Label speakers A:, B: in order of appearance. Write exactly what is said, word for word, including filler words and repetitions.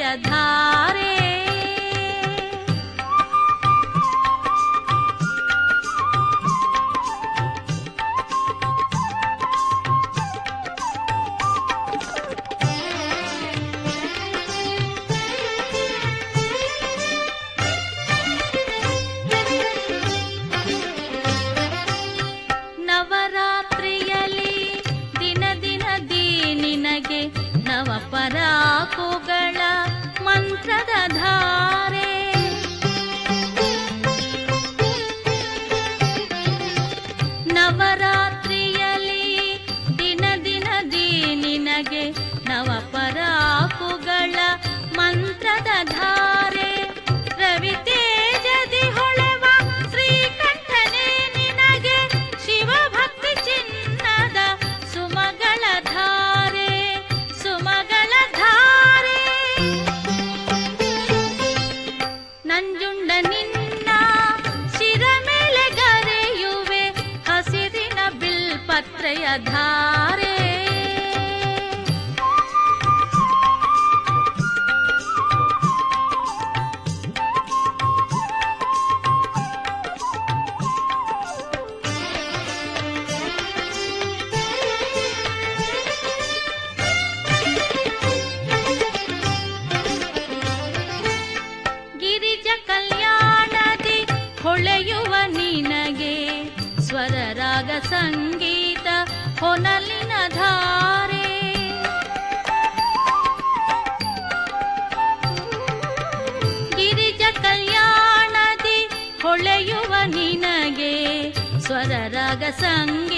A: ಧಾರೆ. ನವರಾತ್ರಿಯಲ್ಲಿ ದಿನ ದಿನ ದೀನಿನಗೆ ನವಪರಾಕುಗಳ ಮಂತ್ರದ ಧಾರೆ. ನವರಾತ್ರಿಯಲ್ಲಿ ದಿನ ದಿನ ದೀನಿನಗೆ ನವಪರಾಕುಗಳ ಮಂತ್ರದ ಧಾರೆ. ರವಿ ತೇಜದಿ ಹೊಳೆವ ಶ್ರೀಕಂಠನೇ ನಿನಗೆ ಶಿವಭಕ್ತಿ ಚಿನ್ನದ ಸುಮಗಳ ಧಾರೆ, ಸುಮಗಳ ಧಾರೆ. ನಂಜುಂಡ ನಿನ್ನ ಶಿರ ಮೇಲೆ ಗರೆಯುವೆ ಹಸಿರಿನ ಬಿಲ್ಪತ್ರೆಯ ಧಾರೆ. ಗಿರಿಜ ಕಲ್ಯಾಣದಿ ಹೊಳೆಯುವ ನಿನಗೆ ಸ್ವರ ರಾಗ ಸಂಗೀತ ಹೊನಲಿನ ಧಾರೆ. ಗಿರಿಜ ಕಲ್ಯಾಣದಿ ಹೊಳೆಯುವ ನಿನಗೆ ಸ್ವರ ರಾಗ ಸಂಗೀತ